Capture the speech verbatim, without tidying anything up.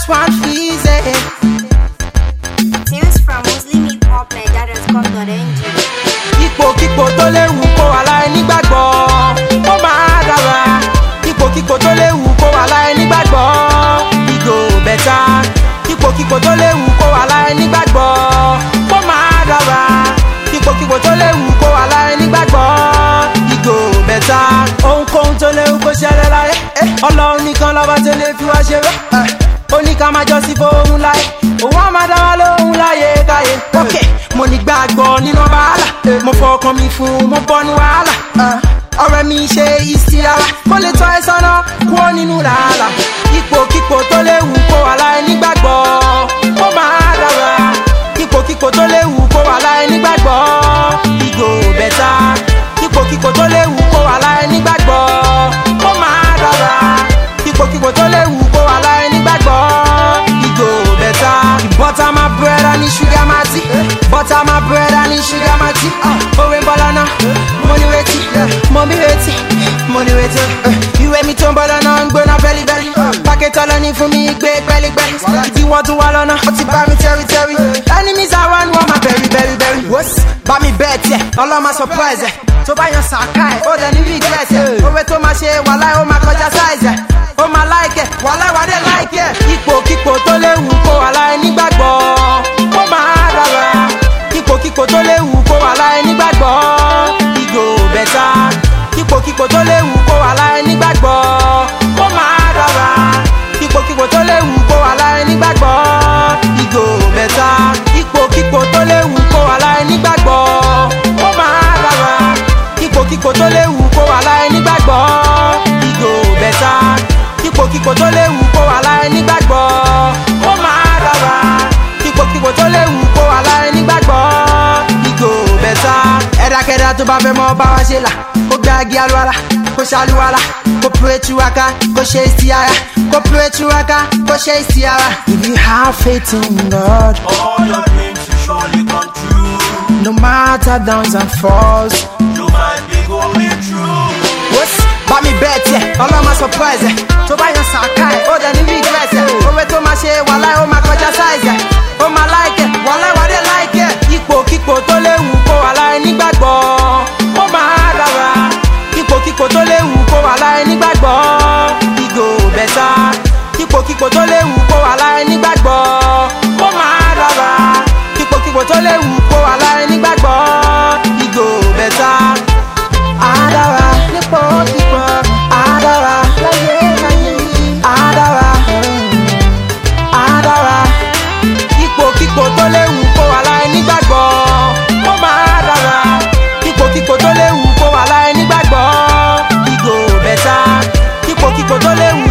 one easy. Tunes from muslim hip hop naija dot com dot n g. Ipòkípò tó léwu kó wà láì nígbàgbọ́, ó máa dára. Ipòkípò tó léwu kó wà láì nígbàgbọ́, it go better. Ipòkípò tó léwu kó wà láì nígbàgbọ́, ó máa dára. Ipòkípò tó léwu kó wà láì nígbàgbọ́, it go better. Ohunkóhun tó léwu kó ṣẹlẹ̀ láyé, Ọlọ́run nìkan lọ́ba tó lè fi wá ṣeré. Ó ní ká máa jọ́sìn fóun láyé, òun á máa dá wa lóhùn láyé káyé. Okay. Mo ní gbàgbọ́ nínú wàhálà, mo fọkàn mi fún mo bọ́ ní wàhálà. Ọ̀rẹ́ mi ṣe ìsìlára, kó lè tọ́ ẹ sọ́nà kúrò nínú làálà. Ipòkípò tó léwu kó wà láì nígbàgbọ́, ó máa dára. Ipòkípò tó léwu kó wà láì nígbàgbọ́, it go better. Ipòkípò tó léwu kó wà láì nígbàgbọ́, ó máa dára. Ipòkípò tó léwu kó wà láì nígbàgbọ́, it go better. Butter my bread and the sugar my tea. Butter my bread and the sugar my tea. Oh, in banana, money waiting, mommy waiting, money waiting. You and me to banana and go na belly belly. Packet all on it for me, big belly belly. If you want to wallow, what's it buy me terry terry? Enemies are one, want my berry berry berry. What's buy me bet, yeah, all of my surprise. So buy your sakai, oh then you regret, yeah. Oh, wait to my share, while I oh my culture size, yeah. Oh my like it, while I want it like it. Ipòkípò tó léwu kó wà láì nígbàgbọ́, ó máa dára. Ipòkípò tó léwu kó wà láì nígbàgbọ́, it go better. Ipòkípò tó léwu kó wà láì nígbàgbọ́, ó máa dára. Ipòkípò tó léwu kó wà láì nígbàgbọ́, it go better. Ipòkípò tó léwu kó wà láì nígbàgbọ́, ó máa dára. Ipòkípò tó léwu kó wà láì nígbàgbọ́, it go better. Ipòkípò tó léwu kó wà láì nígbàgbọ́, ó máa dára. Ipòkípò tó léwu kó wà láì nígbàgbọ́, it go better. Ẹ̀dákẹ́dá tó bá fẹ́ mọ bá wa ṣe là, kó gbági alúwalá, kó ṣàlúwalá, kó pray túraká, kó ṣe ìsìyàrá, kó pray túraká, kó ṣe ìsìyàrá. If you have faith in God, all your dreams will surely come true. no matter downs and falls, You might be going through. what's bá mi bet, yeah, all of my surprise, yeah. Tó bá yan sàkáì, ó dẹ̀ ní regret, yeah. Òwe tó máa ṣe wàláì, ó máa kọjá size, yeah. Ó máa like it, wàláì wà dé like it. Ipòkípò tó léwu kó wà láì nígbàgbọ́, ó máa dára. Ipòkípò tó léwu kó wà láì nígbàgbọ́, it go better. Ipòkípò tó léwu kó wà láì nígbàgbọ́, ó máa dára. Ipòkípò tó léwu kó wà láì nígbàgbọ́, it go better. Àdára nípò kíkọ, àdára láyé láyé, àdára, àdára. Ipòkípò tó léwu kó wà láì nígbàgbọ́, ó máa dára. Ipòkípò tó léwu kó wà láì nígbàgbọ́, it go better. Ipòkípò tó léwu